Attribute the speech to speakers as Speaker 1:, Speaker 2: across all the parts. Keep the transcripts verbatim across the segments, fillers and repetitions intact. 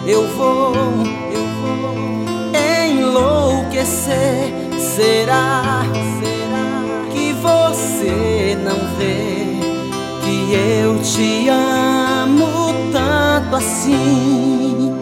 Speaker 1: eu vou, eu vou enlouquecer. Será, será que você não vê que eu te amo tanto assim?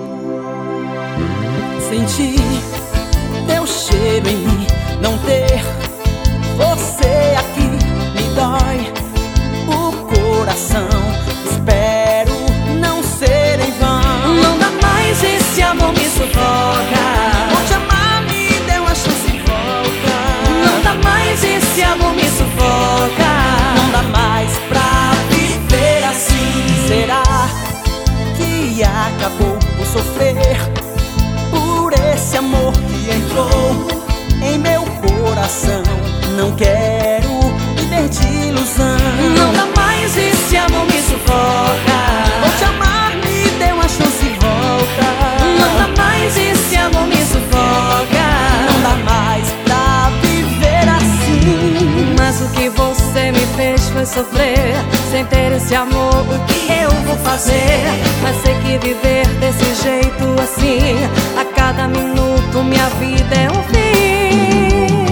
Speaker 1: Sentir teu cheiro em mim, não ter você aqui me dói o coração. Espero não ser em vão.
Speaker 2: Não dá mais, esse amor me sufoca.
Speaker 1: Vou te amar, me dê uma chance e volta.
Speaker 2: Não dá mais, esse amor me sufoca.
Speaker 1: Não dá mais pra viver assim. Será que acabou por sofrer por esse amor que entrou em meu coração? Não quero viver de ilusão.
Speaker 2: Não dá mais, esse amor me sufoca.
Speaker 1: Vou te amar, me dê uma chance e volta.
Speaker 2: Não dá mais, esse amor me sufoca.
Speaker 1: Não dá mais pra viver assim.
Speaker 2: Mas o que você me fez foi sofrer. Sem ter esse amor, o que eu vou fazer? Mas sei que viver desse jeito assim, a cada minuto minha vida é um fim.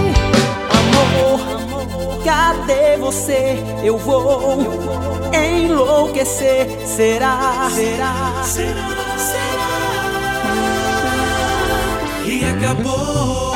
Speaker 1: Amor, cadê você? Eu vou enlouquecer. Será? Será?
Speaker 3: Será? Será? E acabou.